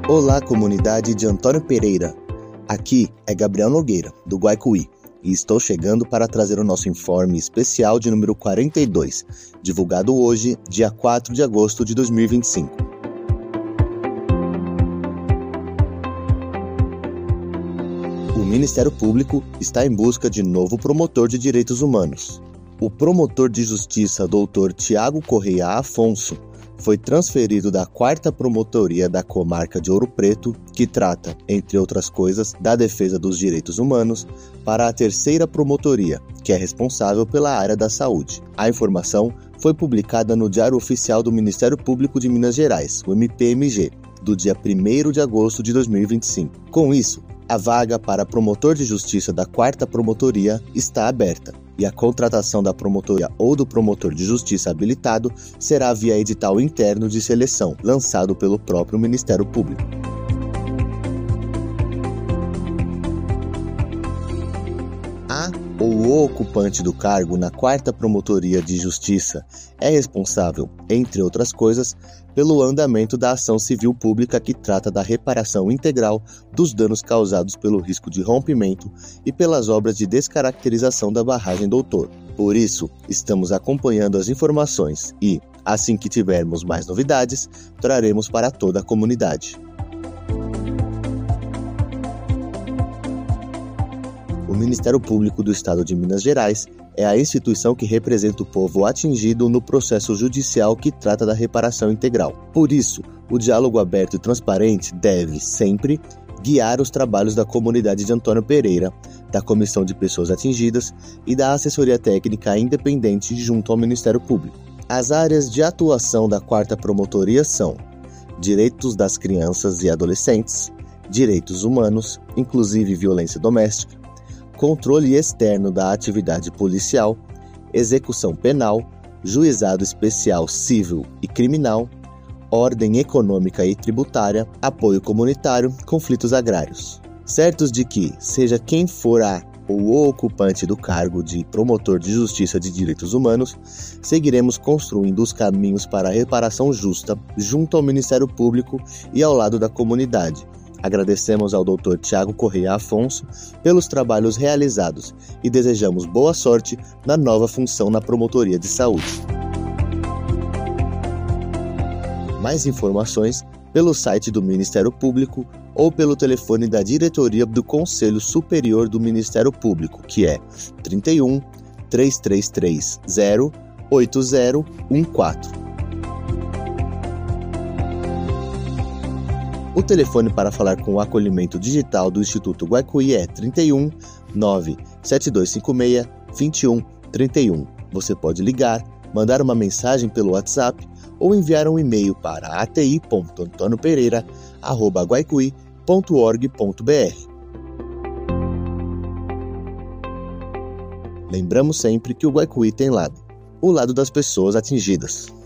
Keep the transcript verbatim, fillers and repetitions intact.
Olá, comunidade de Antônio Pereira. Aqui é Gabriel Nogueira, do Guaicuí, e estou chegando para trazer o nosso informe especial de número quarenta e dois, divulgado hoje, dia quatro de agosto de dois mil e vinte e cinco. O Ministério Público está em busca de novo promotor de direitos humanos. O promotor de justiça, doutor Tiago Correia Afonso, foi transferido da quarta Promotoria da Comarca de Ouro Preto, que trata, entre outras coisas, da defesa dos direitos humanos, para a terceira Promotoria, que é responsável pela área da saúde. A informação foi publicada no Diário Oficial do Ministério Público de Minas Gerais, o M P M G, do dia primeiro de agosto de dois mil e vinte e cinco. Com isso, a vaga para promotor de justiça da quarta Promotoria está aberta, e a contratação da promotoria ou do promotor de justiça habilitado será via edital interno de seleção, lançado pelo próprio Ministério Público. A ou o ocupante do cargo na quarta Promotoria de Justiça é responsável, entre outras coisas, pelo andamento da ação civil pública que trata da reparação integral dos danos causados pelo risco de rompimento e pelas obras de descaracterização da barragem Doutor. Por isso, estamos acompanhando as informações e, assim que tivermos mais novidades, traremos para toda a comunidade. O Ministério Público do Estado de Minas Gerais é a instituição que representa o povo atingido no processo judicial que trata da reparação integral. Por isso, o diálogo aberto e transparente deve, sempre, guiar os trabalhos da comunidade de Antônio Pereira, da Comissão de Pessoas Atingidas e da assessoria técnica independente junto ao Ministério Público. As áreas de atuação da quarta Promotoria são direitos das crianças e adolescentes, direitos humanos, inclusive violência doméstica, controle externo da atividade policial, execução penal, juizado especial civil e criminal, ordem econômica e tributária, apoio comunitário, conflitos agrários. Certos de que, seja quem for a ou o ocupante do cargo de promotor de justiça de direitos humanos, seguiremos construindo os caminhos para a reparação justa junto ao Ministério Público e ao lado da comunidade. Agradecemos ao doutor Tiago Correia Afonso pelos trabalhos realizados e desejamos boa sorte na nova função na Promotoria de Saúde. Mais informações pelo site do Ministério Público ou pelo telefone da Diretoria do Conselho Superior do Ministério Público, que é trinta e um, três três três zero, oito zero um quatro. O telefone para falar com o acolhimento digital do Instituto Guaicuí é trinta e um, nove sete dois cinco seis, dois um três um. Você pode ligar, mandar uma mensagem pelo WhatsApp ou enviar um e-mail para a t i ponto antonio pereira arroba guaicuí ponto org ponto b r. Lembramos sempre que o Guaicuí tem lado, o lado das pessoas atingidas.